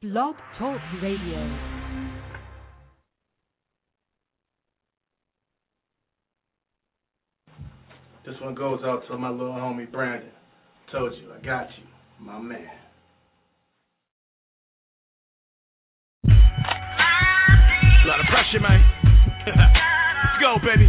Blog Talk Radio. This one goes out to my little homie Brandon. Told you, I got you, my man. A lot of pressure, man. Let's go, baby.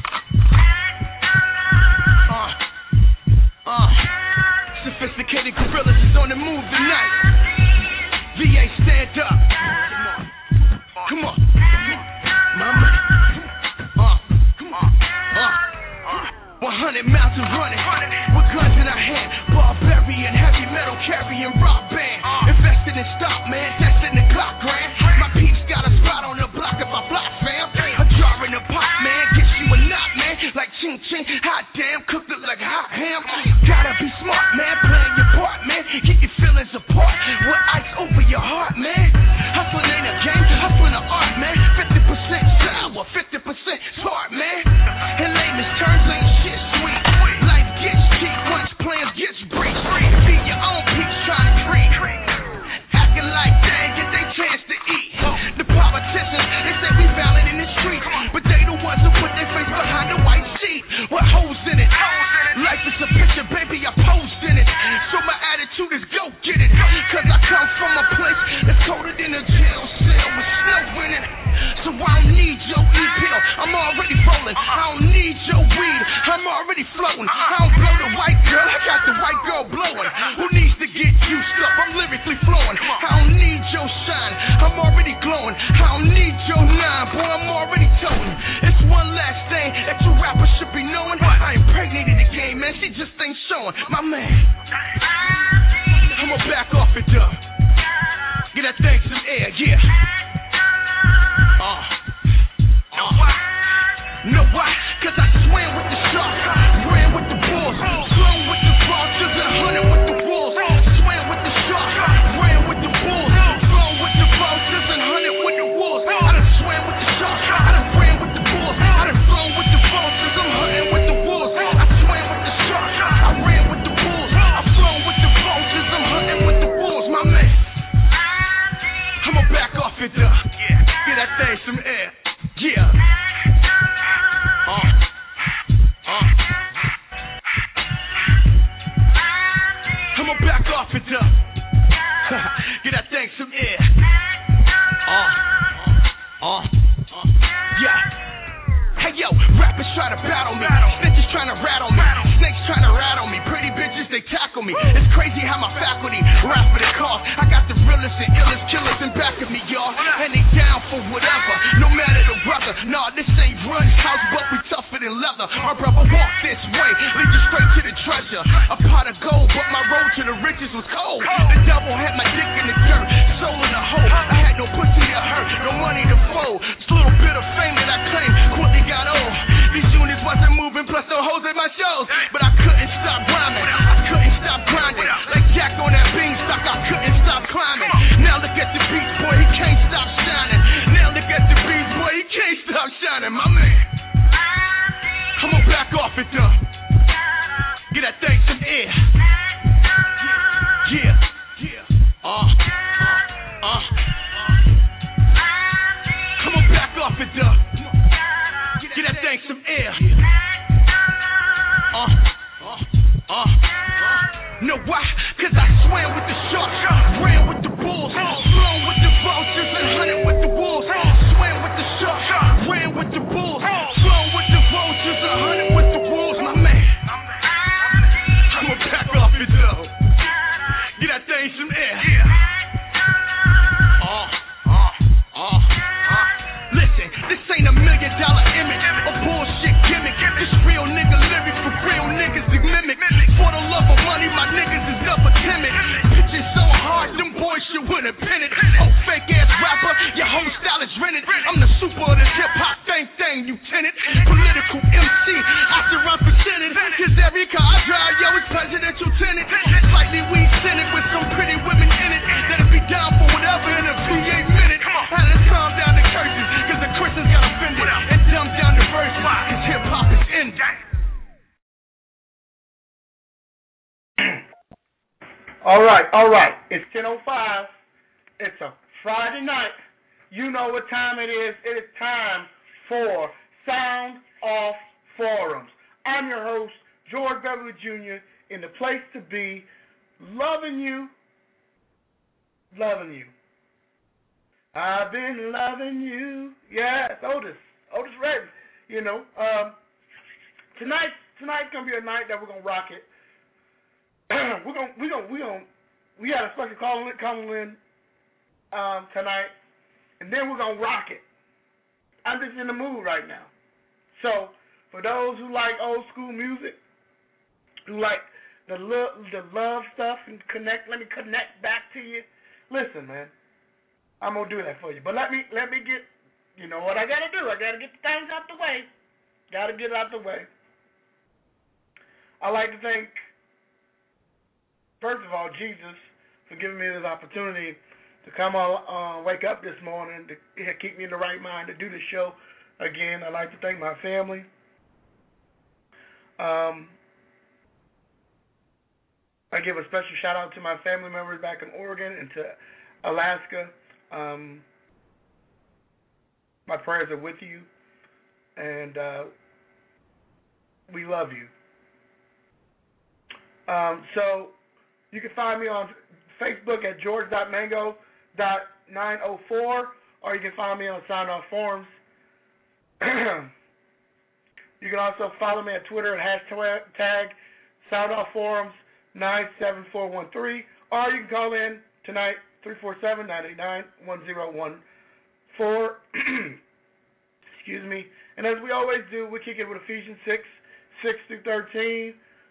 Sophisticated gorillas is on the move tonight. VA, stand up. Come on. My man. Come on. 100 miles of running with guns in our hand. Barbarian, heavy metal carrying rock band. Invested in stock, man. Testing the clock, grand. My peeps got a spot on the block if I block, fam. A jar in the pot, man. Gets you a knot, man. Like ching ching. Hot damn. Cooked it like hot ham. Gotta be smart, man. Playing your part, man. Get your feelings apart. With ice over your heart, man. Hustling ain't a game. Hustling an art, man. 50% sour, 50% smart, man. In layman's terms, ain't shit sweet. Life gets cheap once plans gets breached. Feed your own peeps trying to creep. Acting like they ain't get their chance to eat. The politicians, they say we valid in the street, but they the ones who put their face behind the white sheet. With hoes in it. Life is a picture, baby, I posed in it. So my attitude is go get it. Cause I come from a place that's colder than a jail cell with snow in it. So I don't need your e-pill, I'm already rolling. I don't need your weed, I'm already floating. I don't blow the white girl, I got the white girl blowing. Who needs to get juiced up? I'm lyrically flowing. I don't need your shine, I'm already glowing. I don't need your nine, boy, I'm already toting. It's one last thing that you rappers should be knowing. I impregnated the game, man, she just ain't showing. My man, I'ma back off it up. Get that thing some air, yeah. Know why? Cause I swam with the sharks, ran with the bulls, swam with the vultures and hunted with the wolves. Swam with the sharks, ran with the bulls, swam with the vultures and hunted with the wolves. I done swam with the sharks, I done ran with the bulls, I done flown with the vultures, I'm hunting with the wolves. I swam with the sharks, I ran with the bulls, I flown with the vultures, I'm hunting with the wolves. My man, I'ma back off it up, get that thing some air, yeah. I'ma back off it up. Get that thing some air. Yeah. Hey yo, rappers try to battle me. Snitches trying to rattle me. Snakes trying to rattle me. Pretty bitches, they tackle me. It's crazy how my faculty rap for the cause. I got the realest and illest killers in back of me, y'all. And they down for whatever, no matter the weather. Nah, this ain't Run's house, but we tougher than leather. Our brother walk this way, lead you straight to the treasure. A pot of gold, but my road to the riches was cold. The devil had my dick in the dirt, soul in the hole. I had no pussy to hurt, no money to fold. This little bit of fame that I claimed quickly got old. These units wasn't moving, plus no hoes in my shows. But I couldn't stop rhyming, I couldn't stop grinding. Like Jack on that beanstalk, I couldn't stop climbing. Now look at the beach, boy, he can't stop shining. Now look at the beach, boy, he can't stop shining. My man, I'ma back off it up. Get that thing some air. Yeah. I'ma back off it up. Get that thing some air. Know why? Cause I swam with the sharks, ran with the bulls, flown with the vultures and hunted with the wolves. Swam with the sharks, ran with the bulls, flown with the vultures and hunted with the wolves. My man, I'ma back off it up. Get that thing some air. Listen, this ain't $1 million image, a bullshit gimmick. This real nigga lyrics for real niggas to mimic. For the love of money, my niggas is never timid. Pitching so hard, them boys should wouldn't pin it. Oh, fake ass rapper, your whole style is rented. I'm the super of this hip hop thing, lieutenant. Political MC, I should represent it. Cause every car I drive, yo, it's presidential tenant. Slightly weed scented with some pretty women in it. That'll be down for whatever in a PA minute. Had to calm down the curses, cause the Christians got offended. And dumb down the verses, cause hip hop is ending. All right. It's 10:05. It's a Friday night. You know what time it is. It is time for Sound Off Forums. I'm your host, George Beverly Jr., in the place to be, loving you. I've been loving you. Yes, Otis Redding. You know, tonight's gonna be a night that we're gonna rock it. We got a special call in tonight, and then we're gonna rock it. I'm just in the mood right now. So for those who like old school music, who like the love stuff and let me connect back to you. Listen, man, I'm gonna do that for you. But let me get, you know what I gotta do? I gotta get the things out the way. Gotta get it out the way. I like to thank, first of all, Jesus for giving me this opportunity to come wake up this morning, to keep me in the right mind to do this show again. I'd like to thank my family. I give a special shout out to my family members back in Oregon and to Alaska. My prayers are with you, and we love you. So you can find me on Facebook at george.mango.904, or you can find me on Sound Off Forums. You can also follow me at Twitter at hashtag Sound Off Forums 97413, or you can call in tonight 347-989-1014. Excuse me. And as we always do, we kick it with Ephesians 6:6-13,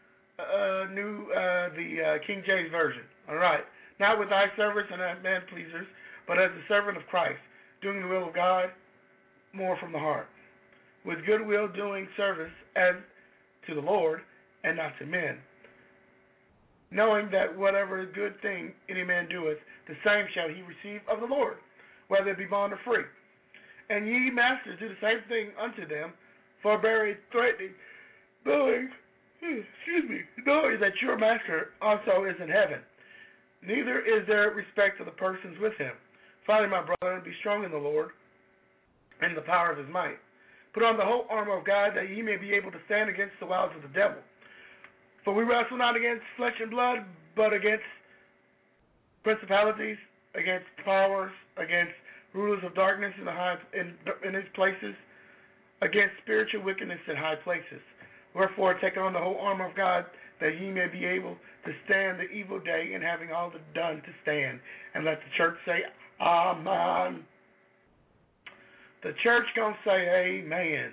the King James Version. All right. Not with eye service and as man pleasers, but as a servant of Christ, doing the will of God more from the heart, with goodwill doing service as to the Lord and not to men, knowing that whatever good thing any man doeth, the same shall he receive of the Lord, whether it be bond or free. And ye masters do the same thing unto them, forbearing, threatening, knowing that your master also is in heaven. Neither is there respect of the persons with him. Finally, my brethren, be strong in the Lord and in the power of his might. Put on the whole armor of God, that ye may be able to stand against the wiles of the devil. For we wrestle not against flesh and blood, but against principalities, against powers, against rulers of darkness in his places, against spiritual wickedness in high places. Wherefore, take on the whole armor of God, that ye may be able to stand the evil day, and having all done to stand. And let the church say, Amen. The church gonna say, Amen.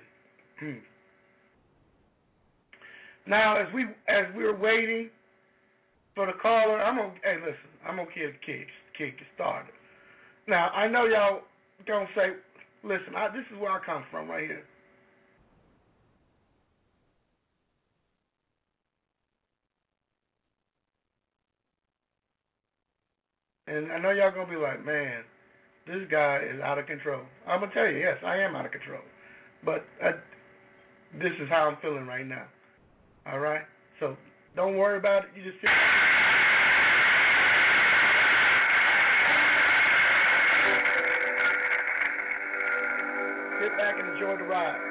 Now, as we're waiting for the caller, I'm gonna kick it started. Now, I know y'all gonna say, listen, this is where I come from right here. And I know y'all gonna be like, man, this guy is out of control. I'm gonna tell you, yes, I am out of control. But this is how I'm feeling right now. All right? So don't worry about it. You just sit back and enjoy the ride.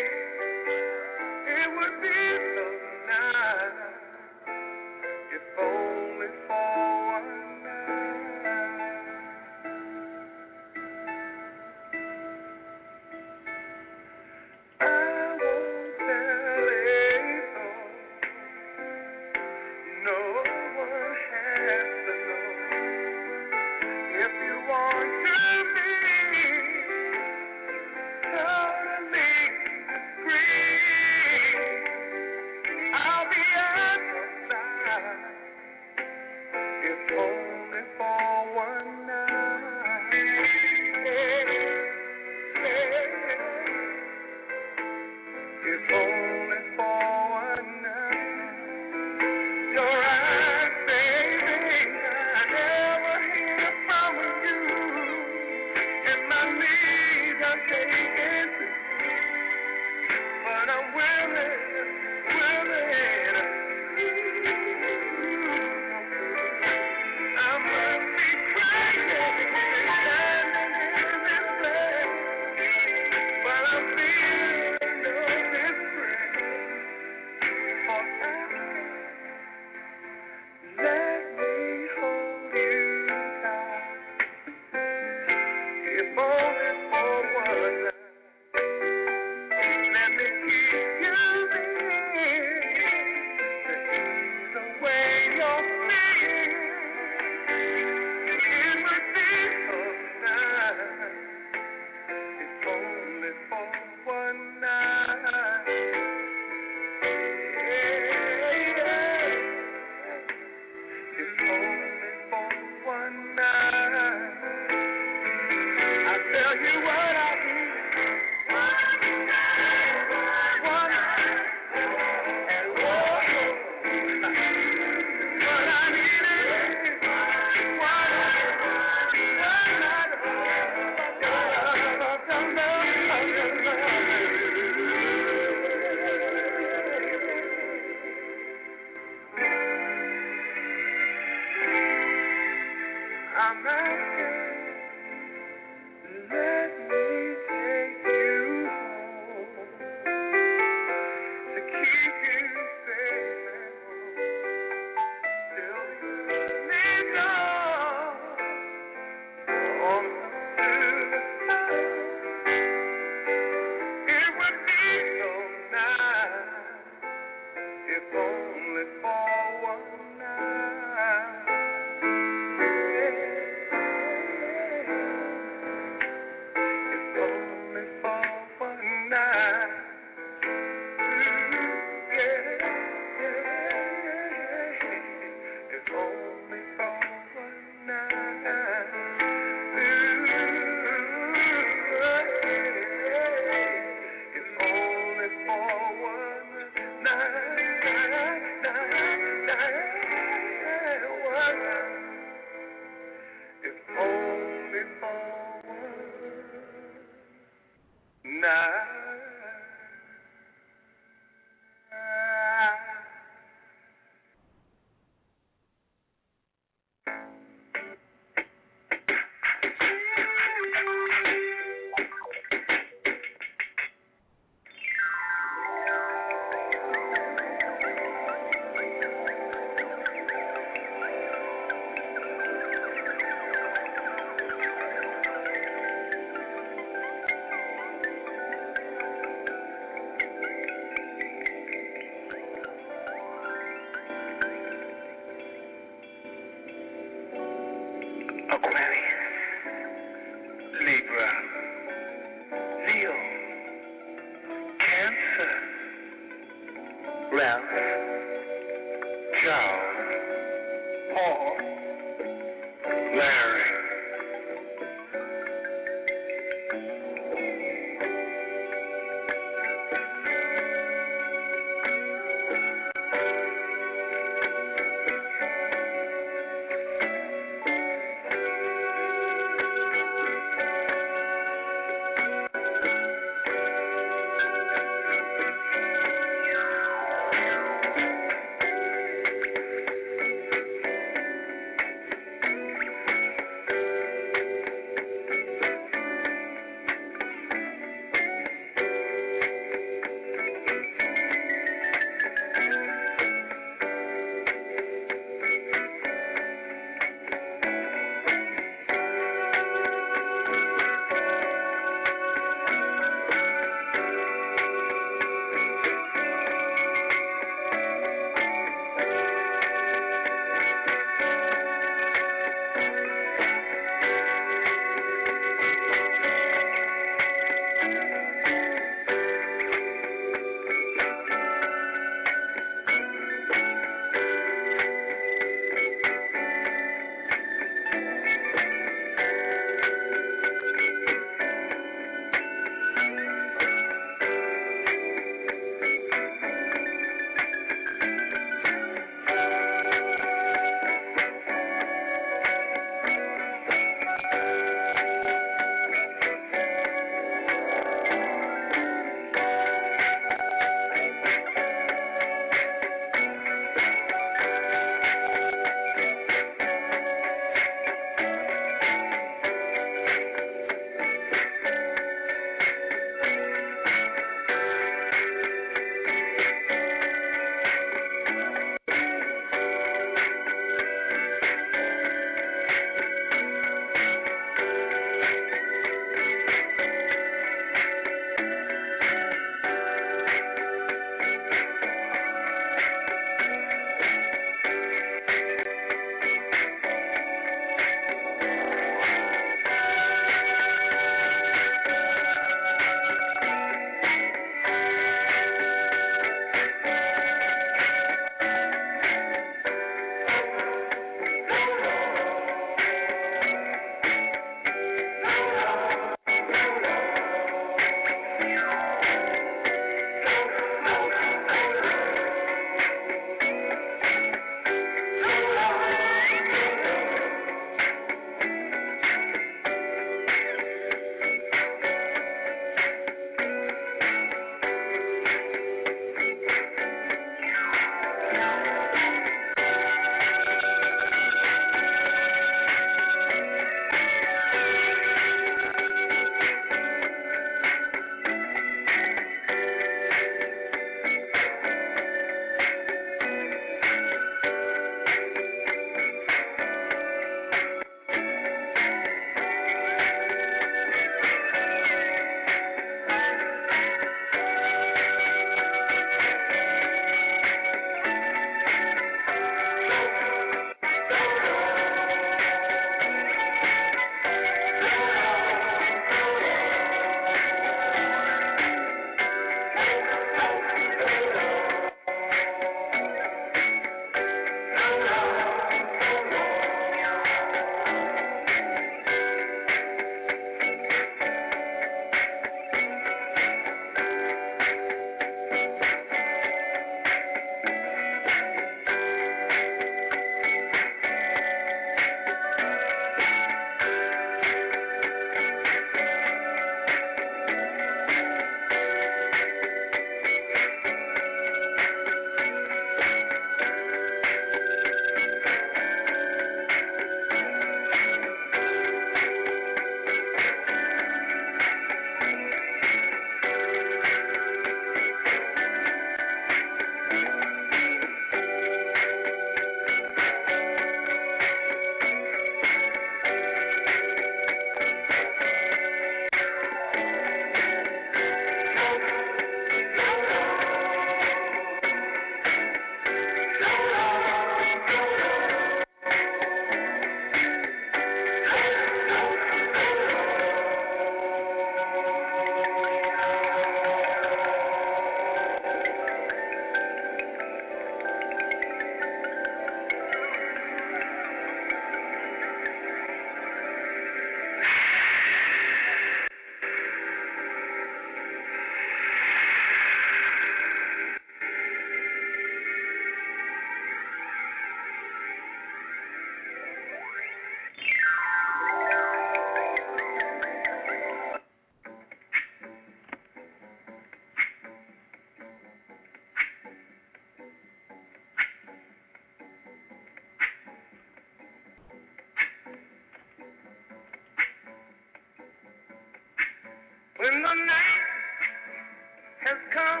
When the night has come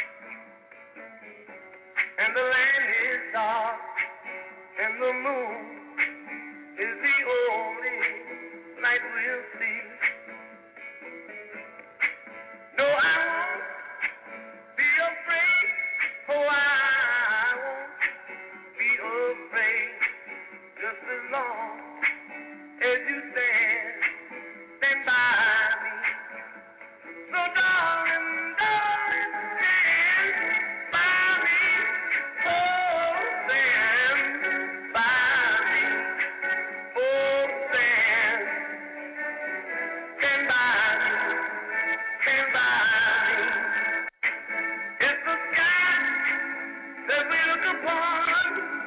and the land is dark and the moon is the only light we'll see. No, I won't be afraid. Oh, I won't be afraid. Just as long as you stand by me. So darling, stand by me. Oh, stand by me. Oh, stand by me. Stand by me. It's the sky that we look upon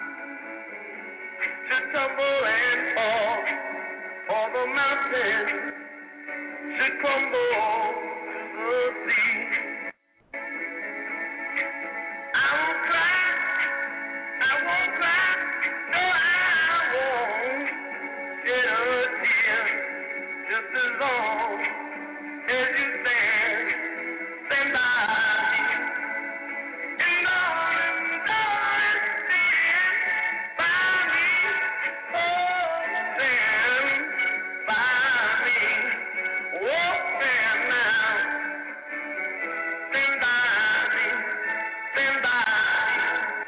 to tumble and fall, or the mountains should crumble to the sea. I won't cry, no, I won't shed a tear, just as long as you stand by me. And darling, stand by me. Oh, stand by me. Oh, stand now. Stand by me. Stand by me.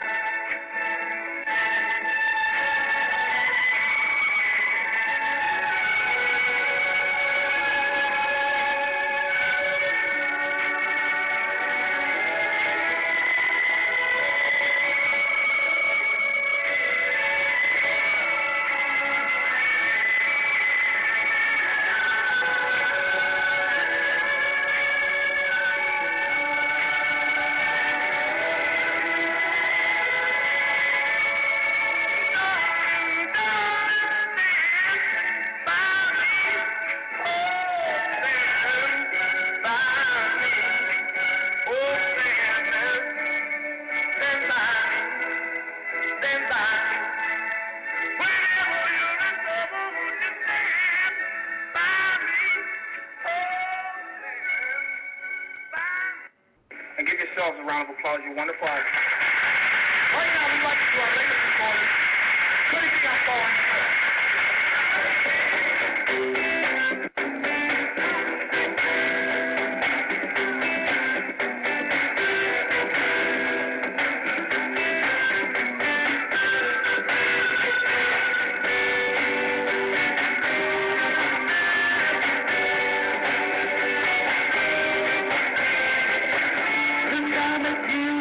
And give yourselves a round of applause. You're wonderful. Right now, we'd like to do our latest recording. Could it be on phone?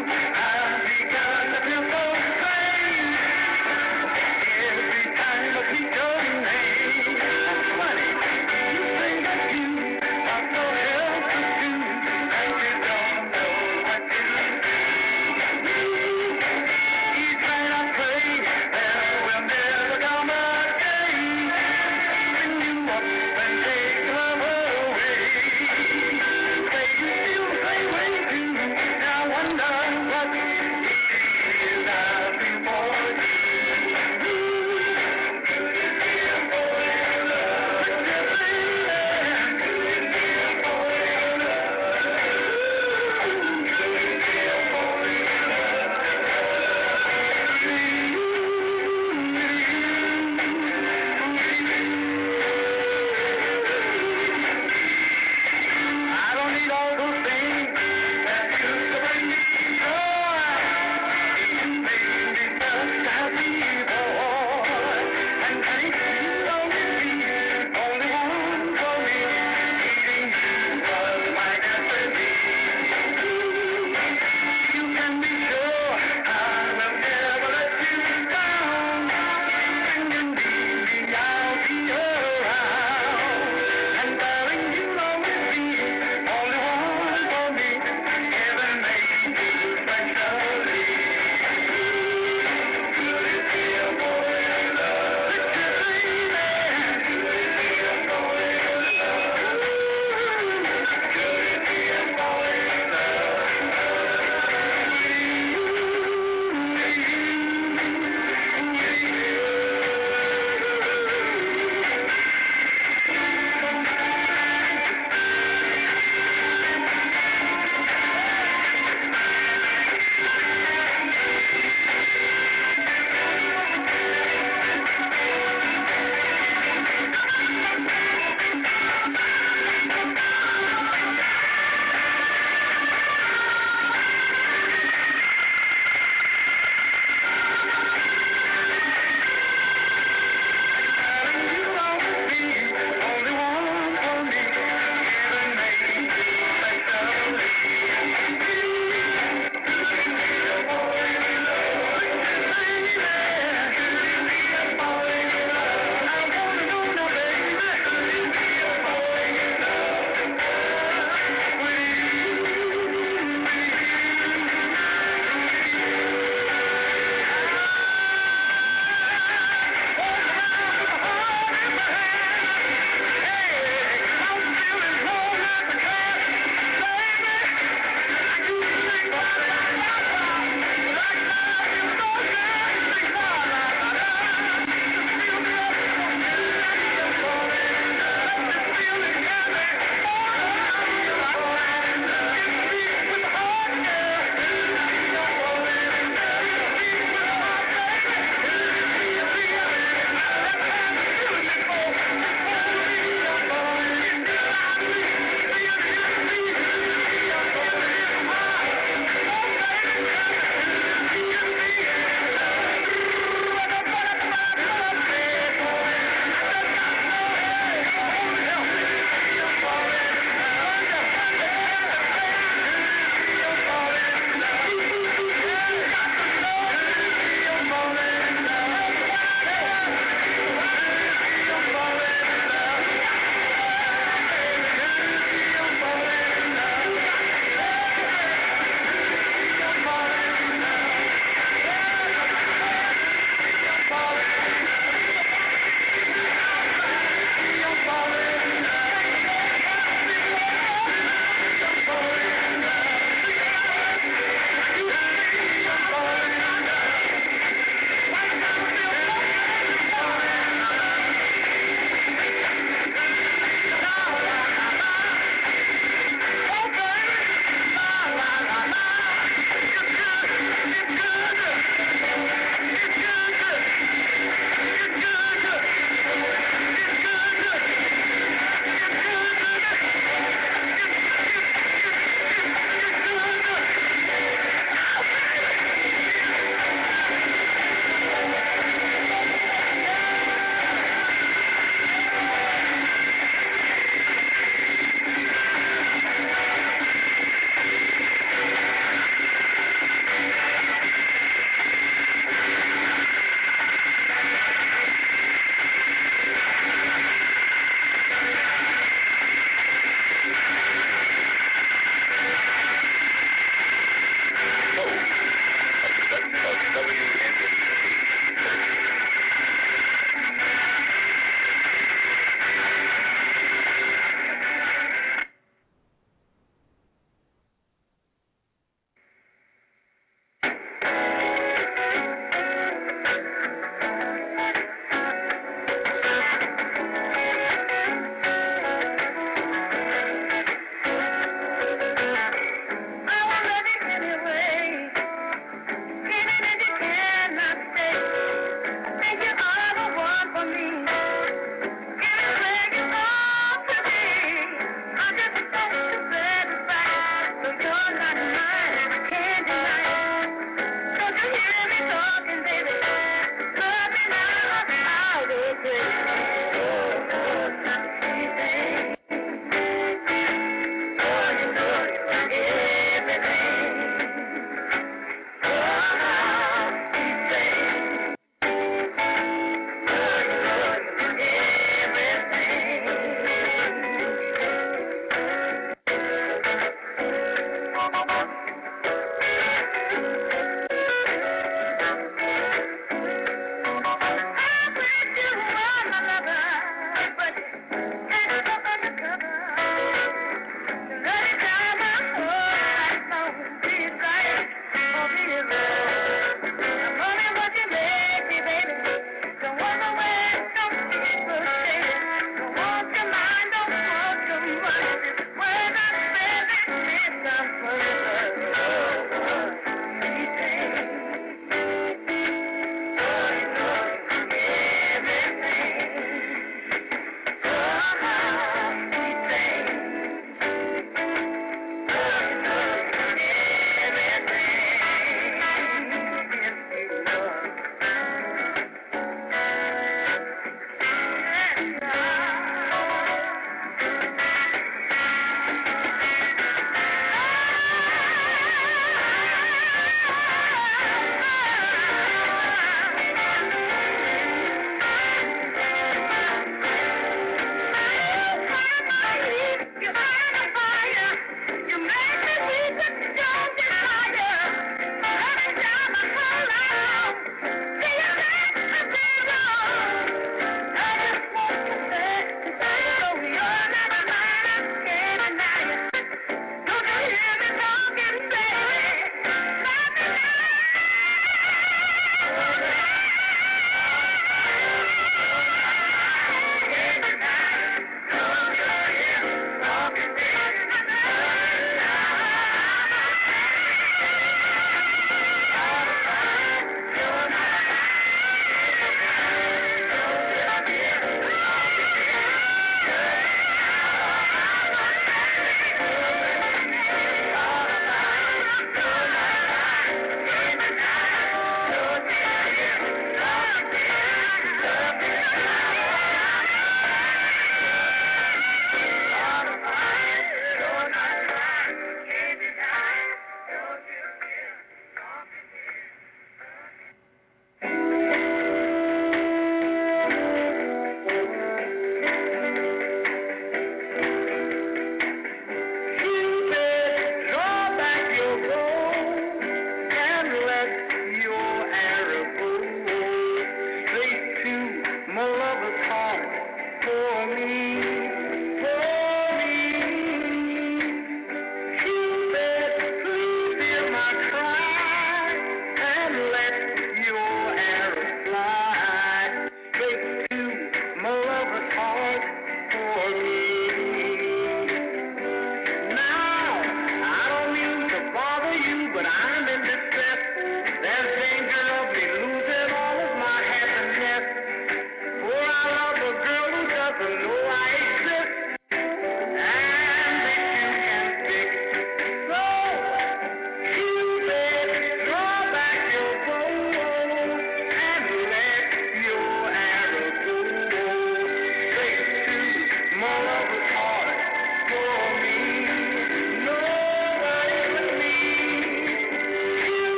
Every time I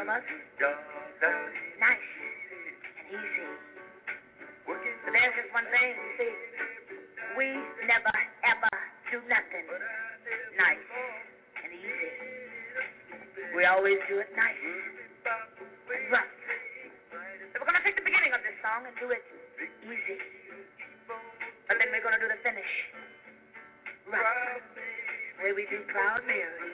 of us. Nice and easy. But there's just one thing, you see. We never, ever do nothing nice and easy. We always do it nice and rough. So we're going to take the beginning of this song and do it easy. But then we're going to do the finish rough. The way we do Proud Mary.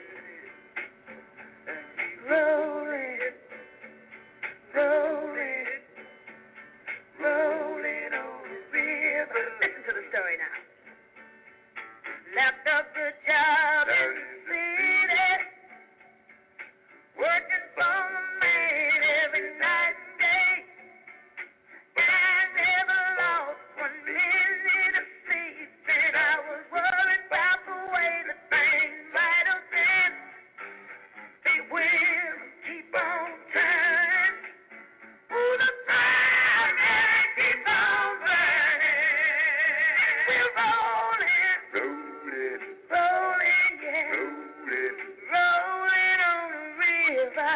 Rolling, rolling, rolling on the river. Listen to the story now. Left a good job in the city, working for the man every night and day. I never lost 1 minute of sleep, and I was worried about the way that things might have been. They will keep on turning. Ooh, the fire keep on burning. We're rolling, rolling, yeah, rolling on the river.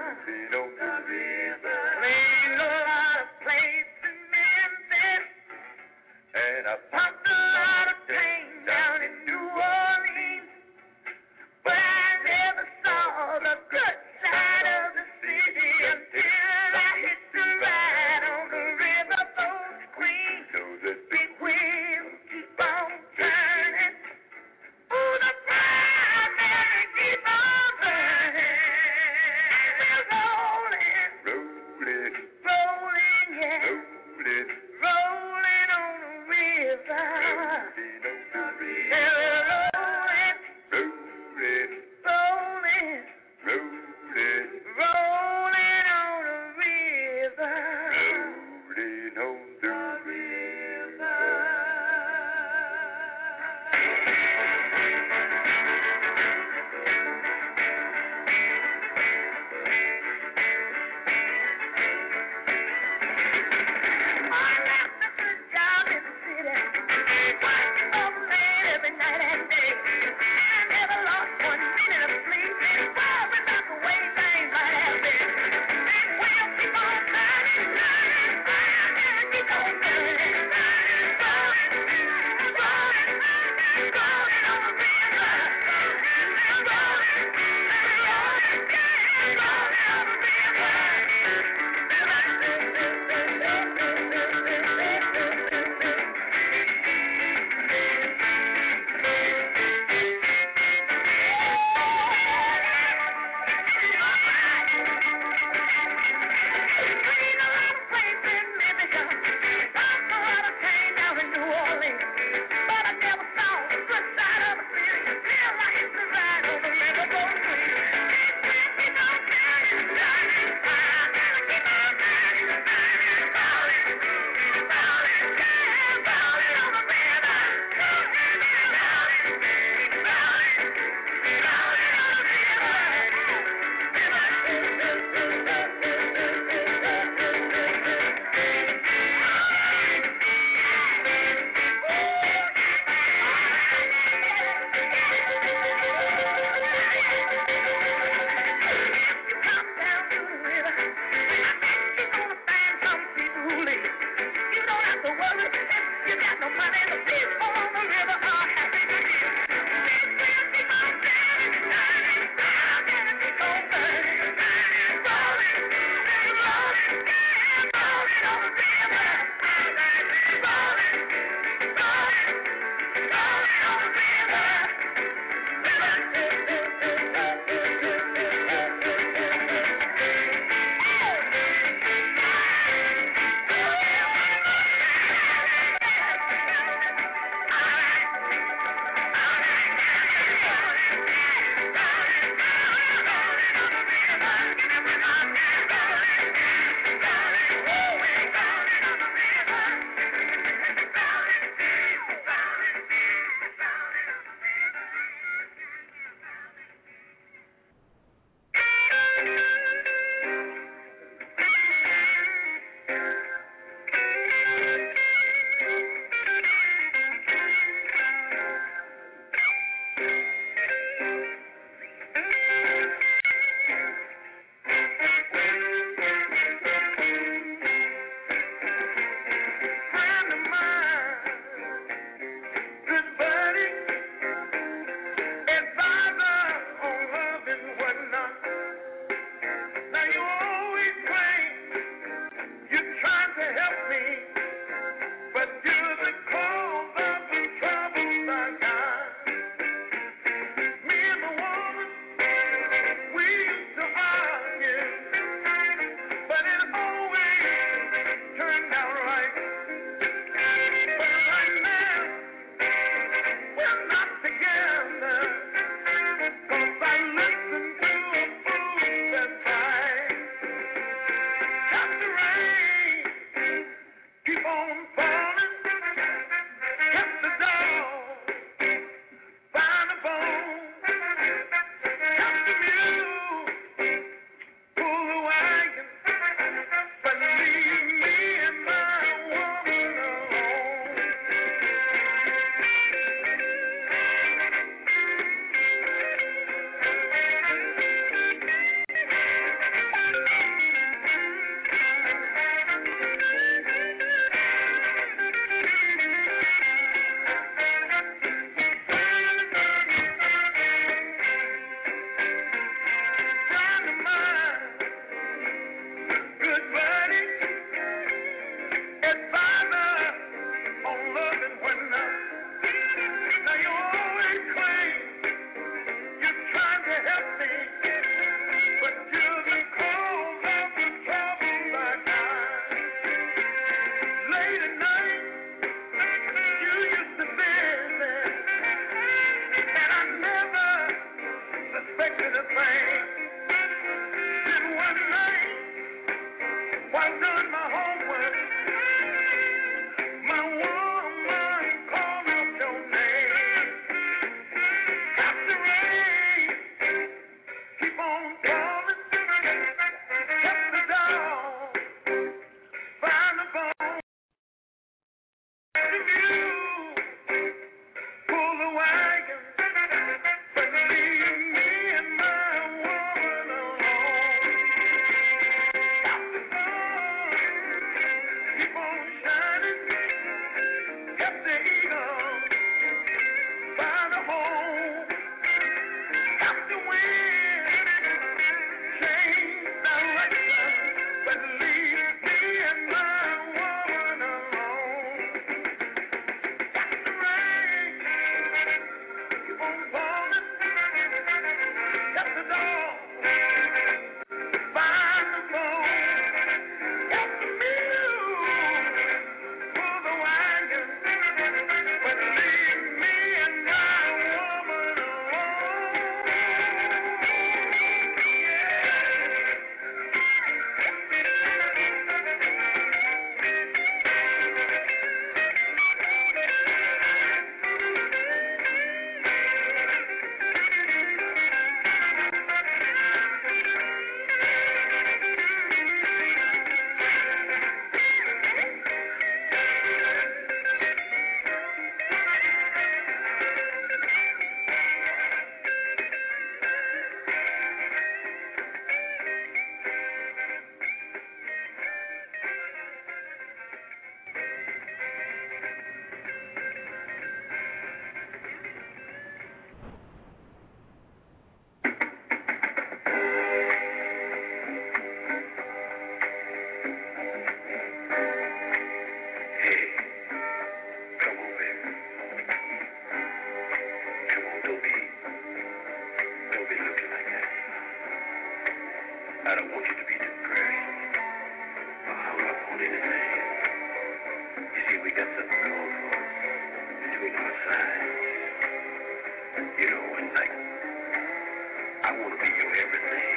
Played a lot of plays in Memphis, and I pumped a lot of pain down in New Orleans. But I never saw the good side of the city until I hit the ride on the riverboat queen. Big wheels keep on turning. Ooh, the fire keep on burning. We're rolling, rolling, yeah, rolling on the river. Yeah, we're rolling, rolling, rolling on the river. I left a good job in the city, working for the man every night and day. I never lost 1 minute of sleep, worried about the way things might have been. Big wheels keep on turning, fire keep on late at night, you used to visit, and I never suspected a thing. Then one night, while doing my homework, my woman called out your name. Dr. Ray, keep on calling, kept the dog, find the bone, the mule, pull the wagon, but leave me and my woman alone. Stop the sun, keep on shining, kept the eagle, find a home. Stop the wind, change direction, but leave me and my woman alone. Stop the rain, keep on falling, kept the dog, find the bone, kept the mule, pull the wagon, but leave me and my woman alone. Hey, come on, baby. Come on, don't be looking like that. I don't want you to be depressed or hung up on anything. You see, we got something going for us between our sides. You know, and like, I want to be your everything.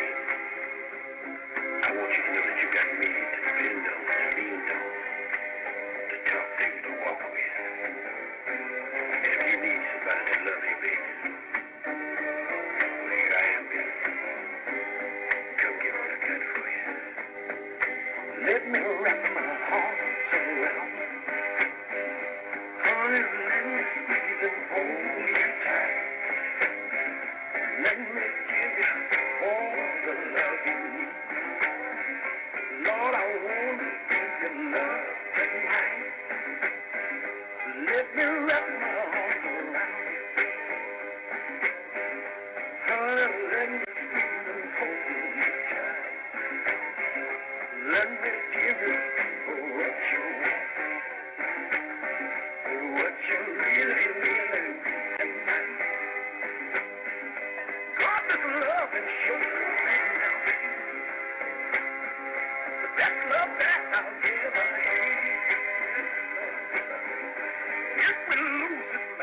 I want you to know that you got me to depend on, to lean on, to talk to, to walk with. And if you need somebody to love you, baby, well, here I am, baby. Come get what I got for you. Let me wrap my arms around you. Honey, let me squeeze and hold you tight. Let me give you all the love you need. Lord, I want to give you love tonight. Let me wrap my arms around you. Honey, let me squeeze and hold you tight. Let me give you what you want, what you really need tonight. God, this love and show you now. The best love that I'll ever had. If we lose it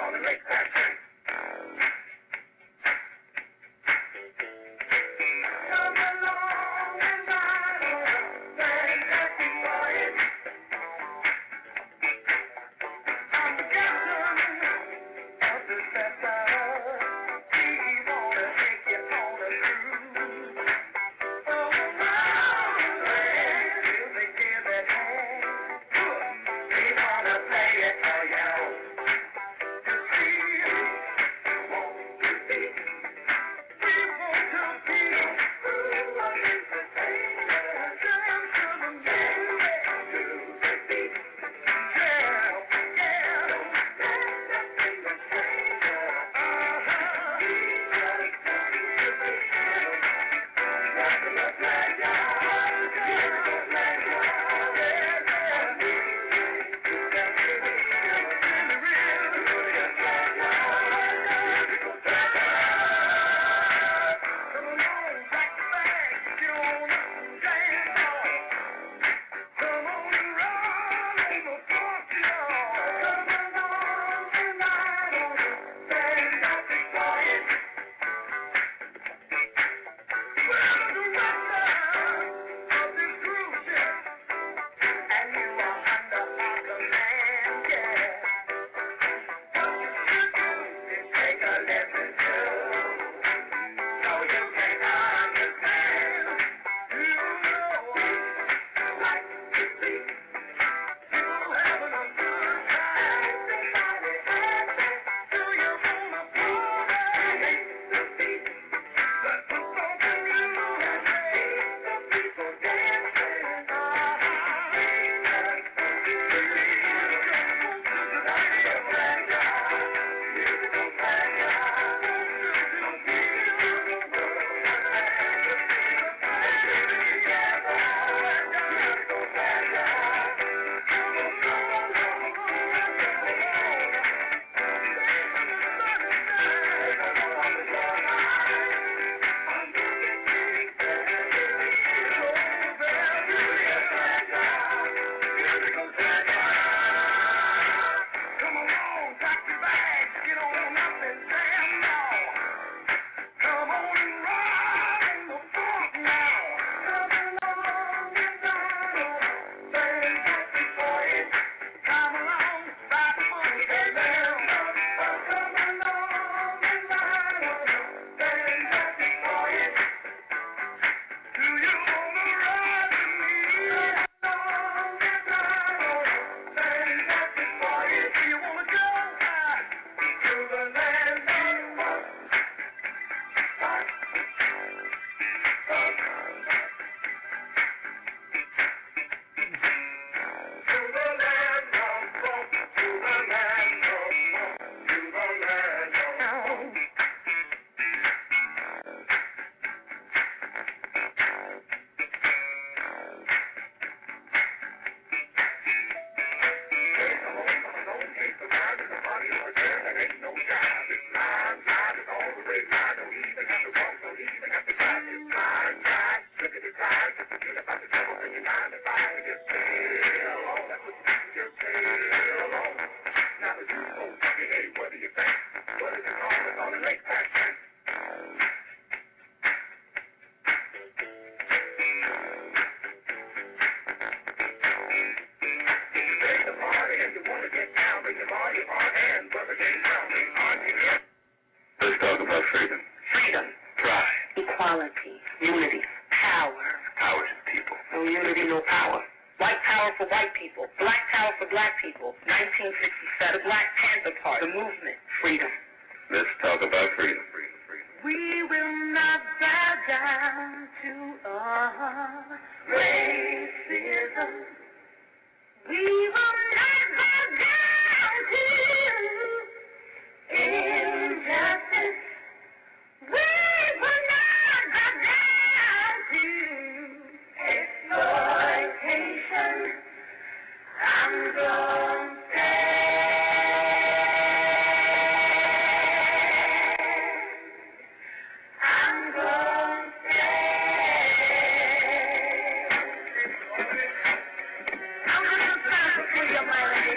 on the lake action. Come along and ride on a fantastic voyage. I'm the captain of this vessel. We wanna take you on a cruise. Around the land till they give it home. We wanna play it for you. To see you want to be. We want to be who are entertainers. Dance to the music, to the beat. Yeah, yeah. Stand up in the stranger. We just want to be. Regular pleasure, beautiful pleasure. Yeah, yeah. And you are under our command, yeah. What you should do is take a lesson too, so you can understand. You know like to see you having a good time. Everybody happy. Do you wanna party? The beat, let's put something new and make the people dancing. Come along, pack your bags, get on up and jam now. Come on and ride in the funk now. Come along and ride on a fantastic voyage. Come along, ride the monkey, baby. Come along and ride on a fantastic voyage. Do you wanna ride with me? Come along and ride on a fantastic voyage. Do you wanna go to the land of Let's talk about freedom. Freedom, Pride. equality, unity, power. Power to the people. No unity, no power. White power for white people. Black power for black people. 1967. The Black Panther Party. The movement. Freedom. Let's talk about freedom. Freedom. We will not bow down to racism. We will not bow down to injustice. We will not bow down to exploitation. I'm gonna stand.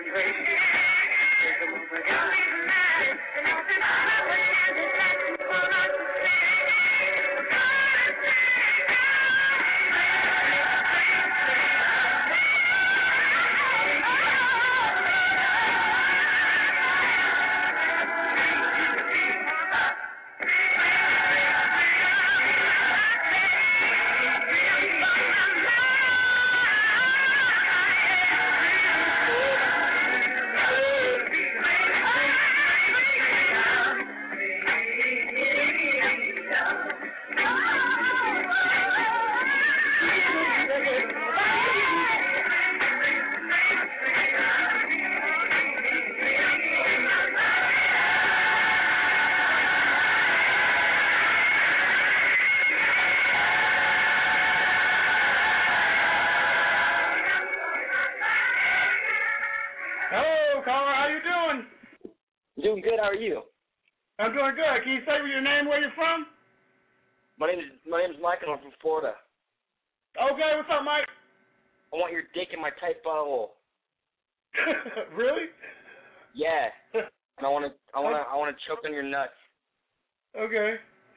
Hello, caller. How you doing? Doing good. How are you? I'm doing good. Can you say your name, where you're from? My name is Michael. I'm from Florida. Okay, what's up, Mike? I want your dick in my tight butthole. Really? Yeah. And I want to choke on your nuts. Okay.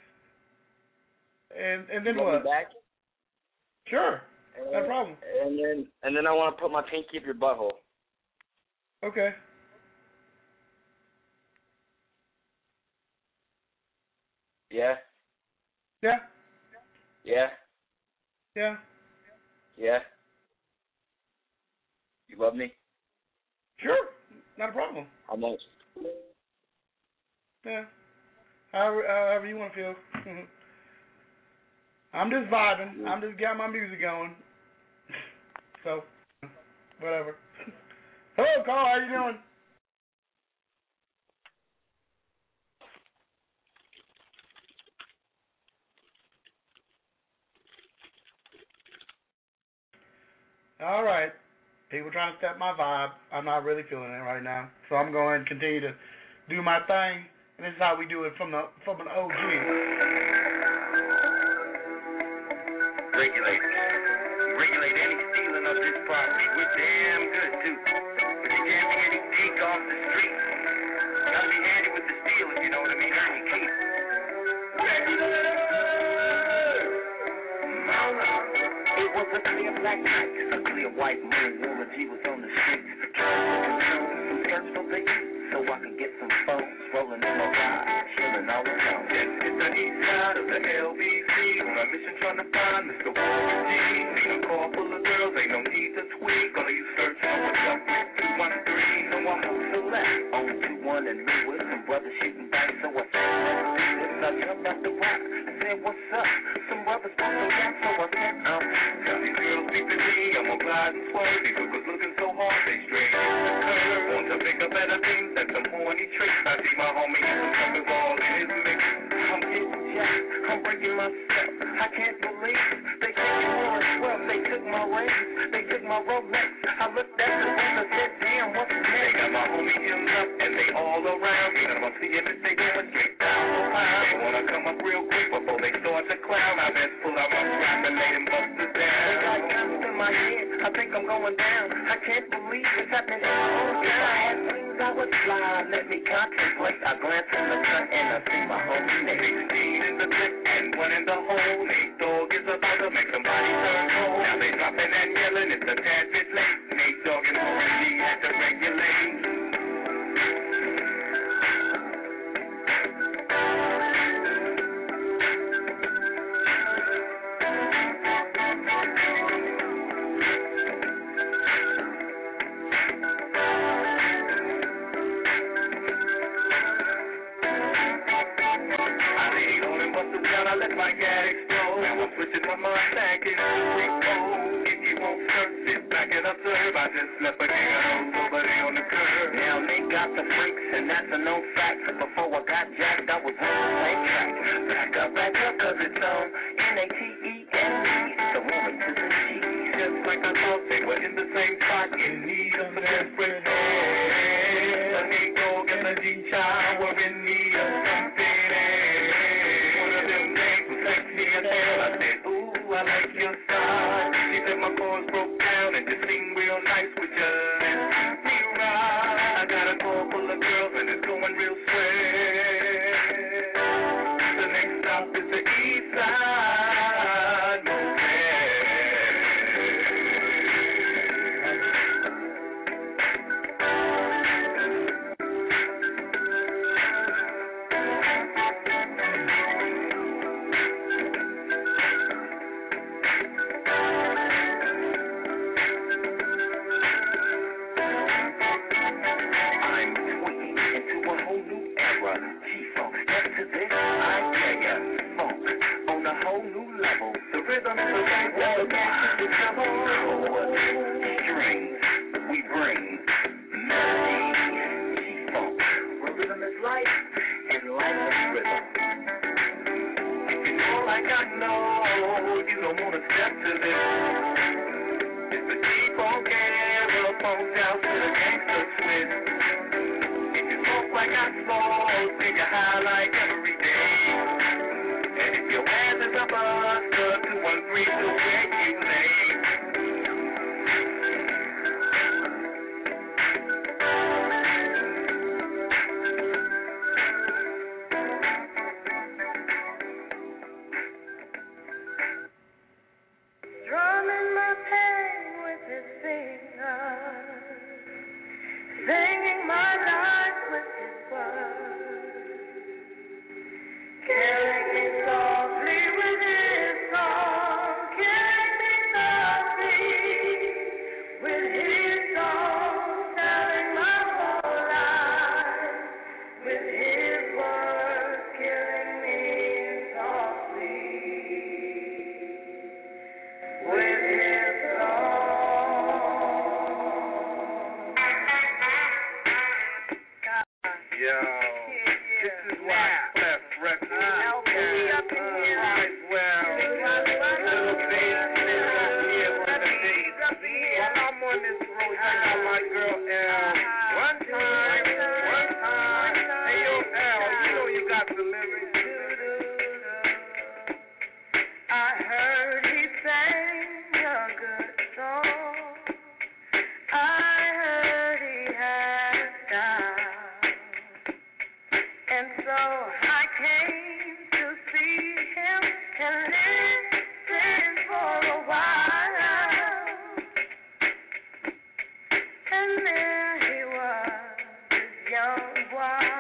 And then You want what? me back? Sure. No problem. And then I want to put my pinky up your butthole. Okay. Yeah. Yeah. Yeah. Yeah. Yeah. You love me? Sure. Not a problem. How much? Yeah. However you want to feel. I'm just vibing. I'm just getting my music going. So, whatever. Hello, Carl. How you doing? All right. People trying to step my vibe. I'm not really feeling it right now. So I'm going to continue to do my thing. And this is how we do it from an OG. Regulate any stealing of this property. We're damn good too. But you can't be any peak off the street. Gotta be handy with the steel if you know what I mean. Earn your keep. It was a clear black night, a clear white moon. Warren G was on the street, trying to consume some skirts for the heat, so I could get some phones rolling in my ride, chilling all alone. Yes, it's the east side of the LBC. On a mission trying to find Mr. Warren G. Seen a car full of girls, ain't no need to tweak. All of you searching on what's up with 213. So I moved to left on 21 and me with some brothers shooting back. So I said, let's do this. I jumped out the rock. I said, what's up? Some brothers talking back, so I said, tell these girls peeping me, I'm gonna glide and swerve. These hookers looking so hard, they straight in the curve. Want to pick up better things than some horny tricks. I see my homie and some something ball in his mix. I'm getting jacked, I'm breaking myself. I can't believe they took me more as well. They took my rings, they took my Rolex. I looked at the thing and said, damn, what's next? They got my homie hemmed up and they all around me. And I'm gonna see if they going straight down the line. They wanna come up real quick before they start to clown. I best pull out my strap and lay them busters down. They got guns in my head, I think I'm going down. I can't believe it's happening in my own town. If I had wings, I would fly. Let me contemplate. I glance in the front and I see my homie Nate. 16 in the clip and one in the hole. Nate Dogg is about to make somebody turn cold. Now they dropping and yelling, it's a tad bit late. Nate Dogg and Warren G had to regulate. I let my gat explode. Now I'm switching my mind back in repose. If you won't search, sit back and observe. I just left a gang of hoes over there on the curb. Now they got the freaks, and that's a known fact. Before I got jacked, I was on the same track. Back up, cause it's on N-A-T-E-N-E. The woman to the G. Just like I thought, they were in the same spot. In need of some desperate help. The Nate Dogg and the G-Child were in need of something. I said, ooh, I like your style. She said my chords broke down and just sing real nice with you. Let me ride. Strings, we bring melody, G-funk, where rhythm is life and life is rhythm. If you know like I know, you don't want to step to this. It's the G-funk era, funk down to the gangster twist. If you smoke like I smoke, then you high like every day. And if your ass is a buster, 213 to where you lay. Drumming my pain with his fingers, singing my life with his words, killing me softly with his song, killing me softly with his song, telling my whole life with his words, killing me softly. With his song. Yo, this is why Clef Records. Little bass here for the days. While I'm on this road, I got my girl L. One time. Hey, yo, L, you know you got the lyrics. I heard he sang a good song. I heard he had style. And so I came to see him and listen for a while. And there he was, this young boy,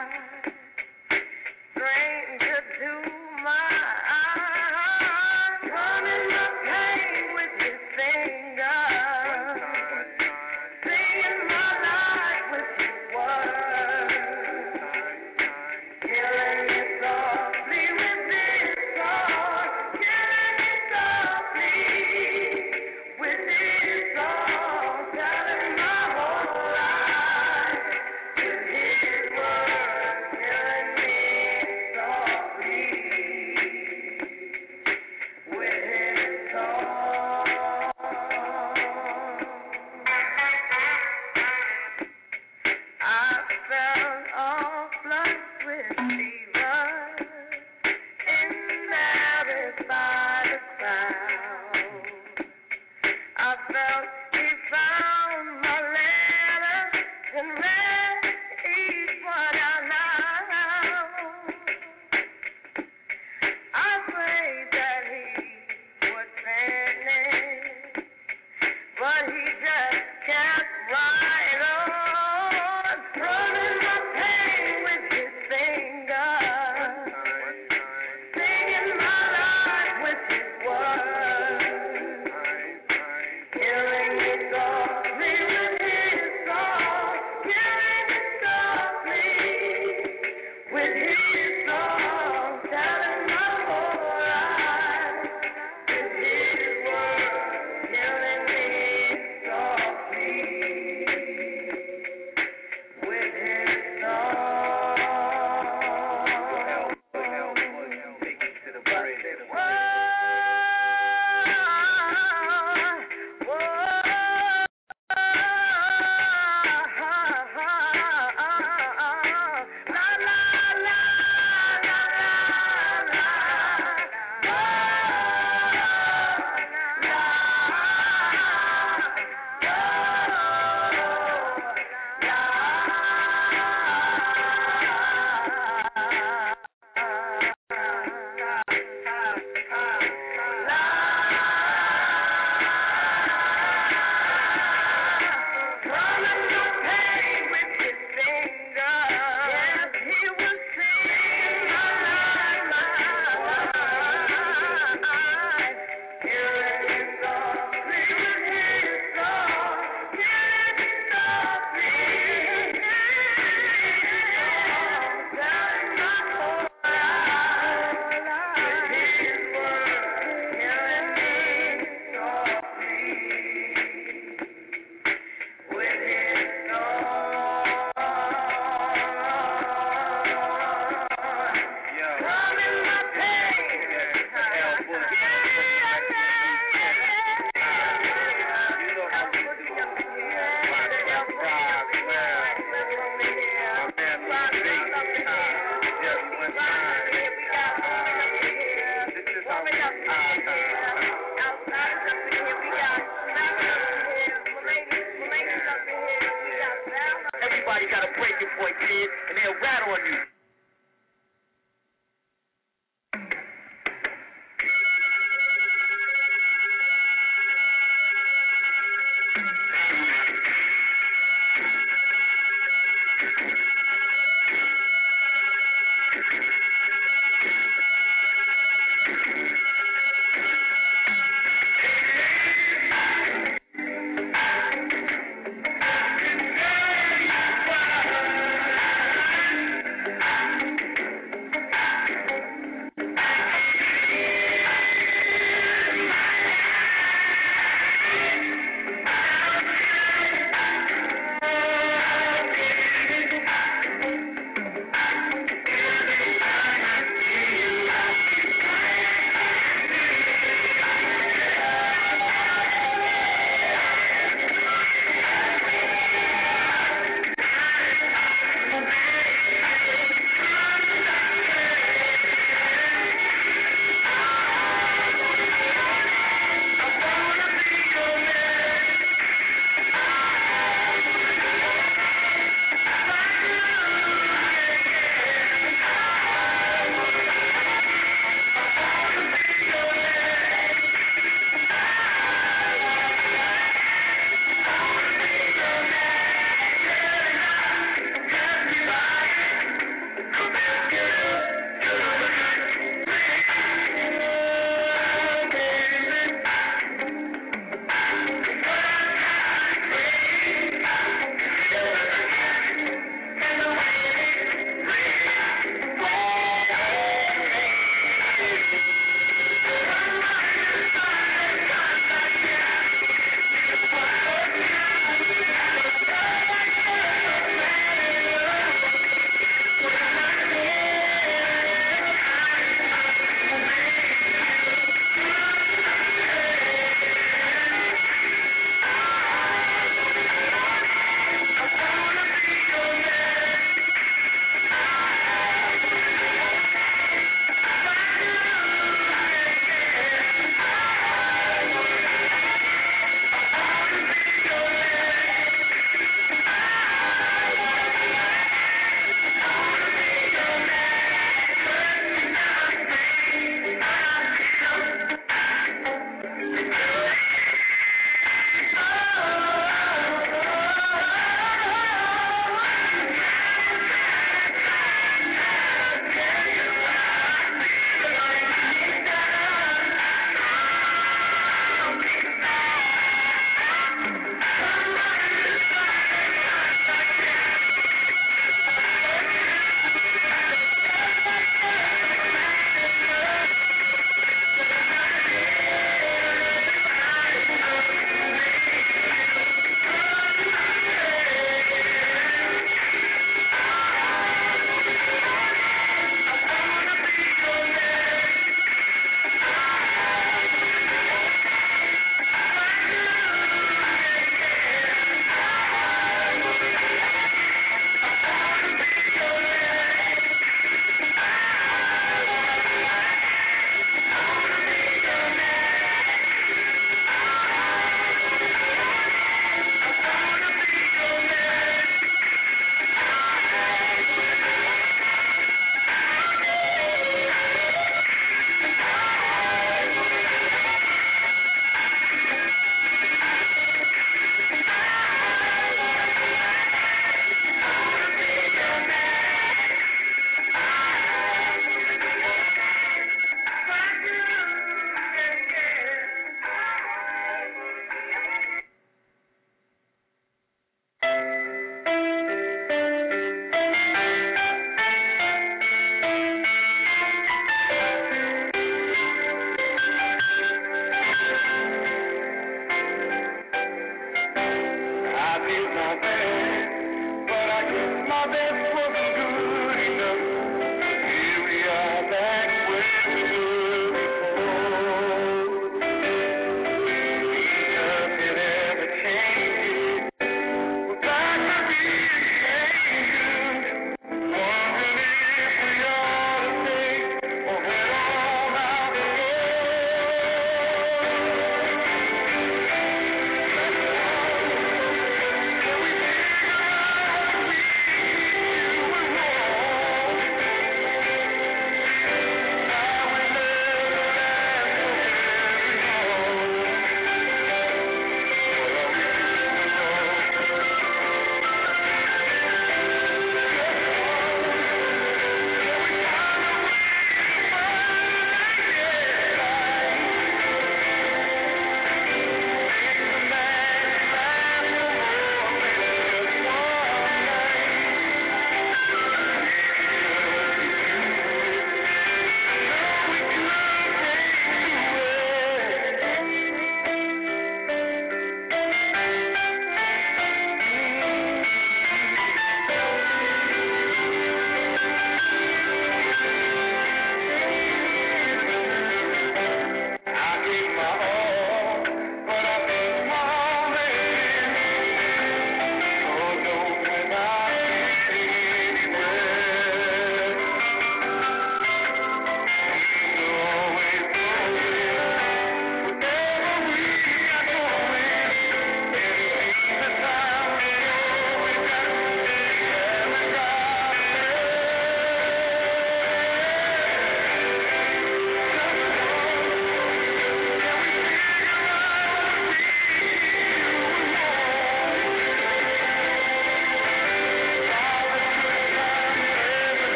stranger to my eyes, drumming my pain with his fingers, singing my life with his words, killing me softly with his song, killing me softly with his song, telling my whole life. Somebody got a breaking point, kid, and they'll rat on you.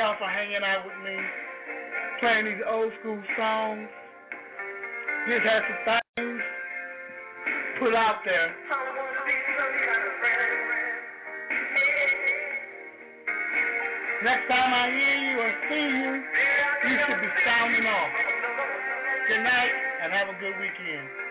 y'all for hanging out with me, playing these old school songs. Just had some things put out there. Next time I hear you or see you, you should be sounding off. Good night and have a good weekend.